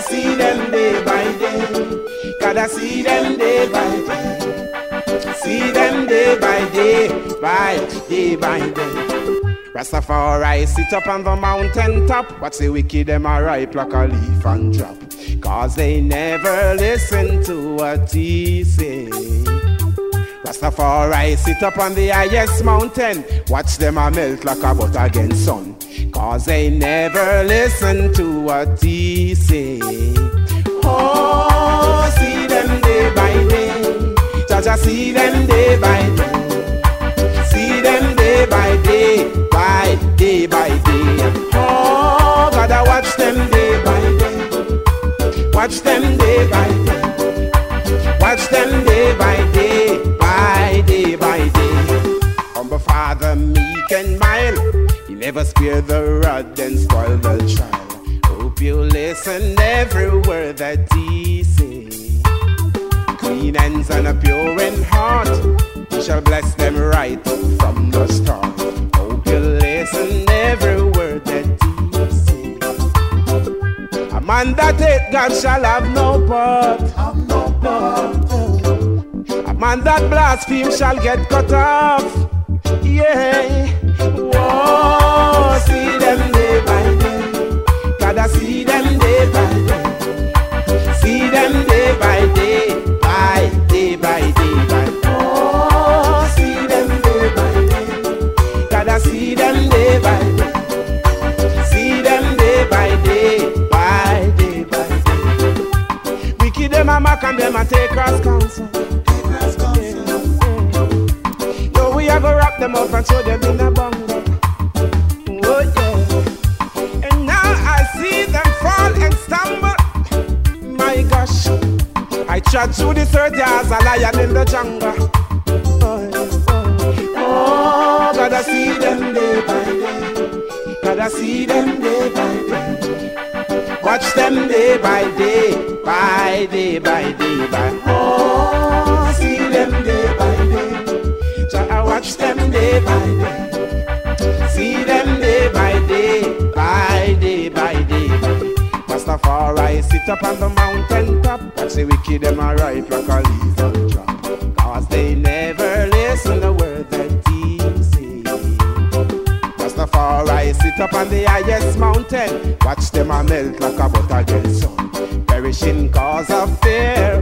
see them day by day. Gotta see them day by day. See them day by day, by day. Rastafari sit up on the mountain top. Watch the wicked them a ripe like a leaf and drop. Cause they never listen to what he say. Rastafari sit up on the highest mountain. Watch them a melt like a butter against sun. Cause they never listen to what he say. Oh, see them day by day. Jaja see them day by day. See them day by day, by day. Oh, gotta watch them day by day. Watch them day by day. Watch them day by day, by day. Humble Father, meek and mild. He never spare the rod and spoil the child. Hope you listen every word that he say. Clean hands and a pure in heart. He shall bless them right from the start. Hope you listen every word that he say. A man that hate God shall have no part. A man that blaspheme shall get cut off. Yeah. Whoa, see them day by day. Gotta see them day by day. See them day by day, by day. Oh, see them day by day. Gotta see them day by day. See them day by day, by day. Wicked them a mock and them a take cross counsel. Yo, we a go wrap them up and show them in the bungle. Oh yeah. And now I see them fall and stumble. My gosh, I trod through the 30 as a lion in the jungle. Oh, gotta see them day by day. Gotta see them day by day. Watch them day by day, by day. Oh, see them day by day. I watch them day by day. See them day by day, by day. Rastafari sit up on the mountain top. Watch the wicked them a ripe like a leaf and drop. Cause they never listen the word that he say. Rastafari sit up on the highest mountain. Watch them a melt like a butter against sun. Perishing cause of fear